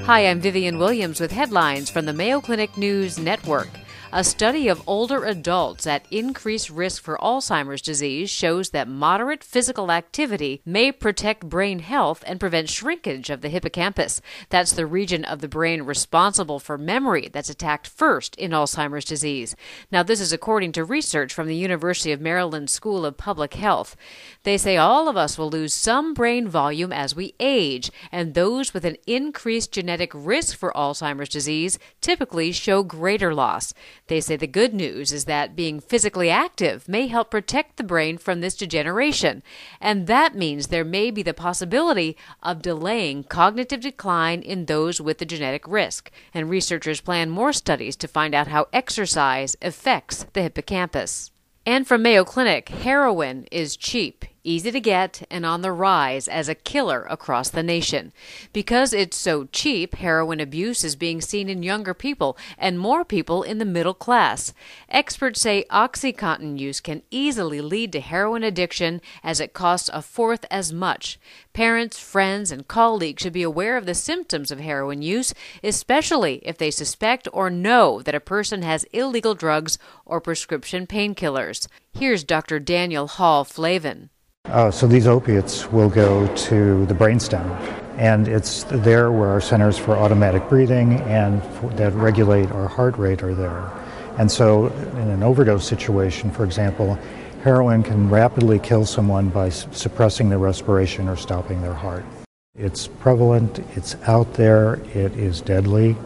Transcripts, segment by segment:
Hi, I'm Vivian Williams with headlines from the Mayo Clinic News Network. A study of older adults at increased risk for Alzheimer's disease shows that moderate physical activity may protect brain health and prevent shrinkage of the hippocampus. That's the region of the brain responsible for memory that's attacked first in Alzheimer's disease. Now, this is according to research from the University of Maryland School of Public Health. They say all of us will lose some brain volume as we age, and those with an increased genetic risk for Alzheimer's disease typically show greater loss. They say the good news is that being physically active may help protect the brain from this degeneration, and that means there may be the possibility of delaying cognitive decline in those with the genetic risk. And researchers plan more studies to find out how exercise affects the hippocampus. And from Mayo Clinic, heroin is cheap, easy to get, and on the rise as a killer across the nation. Because it's so cheap, heroin abuse is being seen in younger people and more people in the middle class. Experts say OxyContin use can easily lead to heroin addiction as it costs a fourth as much. Parents, friends, and colleagues should be aware of the symptoms of heroin use, especially if they suspect or know that a person has illegal drugs or prescription painkillers. Here's Dr. Daniel Hall-Flavin. So these opiates will go to the brainstem, and it's there where our centers for automatic breathing and that regulate our heart rate are there. And so in an overdose situation, for example, heroin can rapidly kill someone by suppressing their respiration or stopping their heart. It's prevalent, it's out there, it is deadly,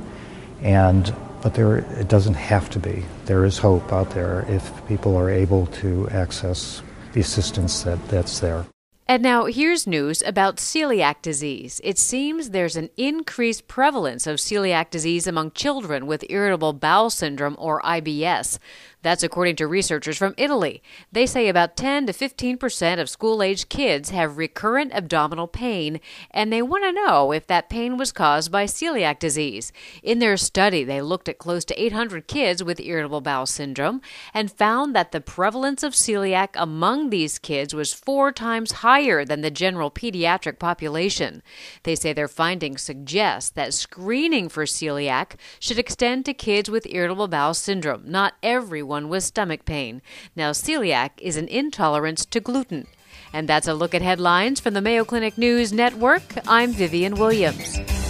but it doesn't have to be. There is hope out there if people are able to access the assistance that's there. And now here's news about celiac disease. It seems there's an increased prevalence of celiac disease among children with irritable bowel syndrome or IBS. That's according to researchers from Italy. They say about 10 to 15% of school-aged kids have recurrent abdominal pain, and they want to know if that pain was caused by celiac disease. In their study, they looked at close to 800 kids with irritable bowel syndrome and found that the prevalence of celiac among these kids was 4 times higher than the general pediatric population. They say their findings suggest that screening for celiac should extend to kids with irritable bowel syndrome, not everyone with stomach pain. Now, celiac is an intolerance to gluten. And that's a look at headlines from the Mayo Clinic News Network. I'm Vivian Williams.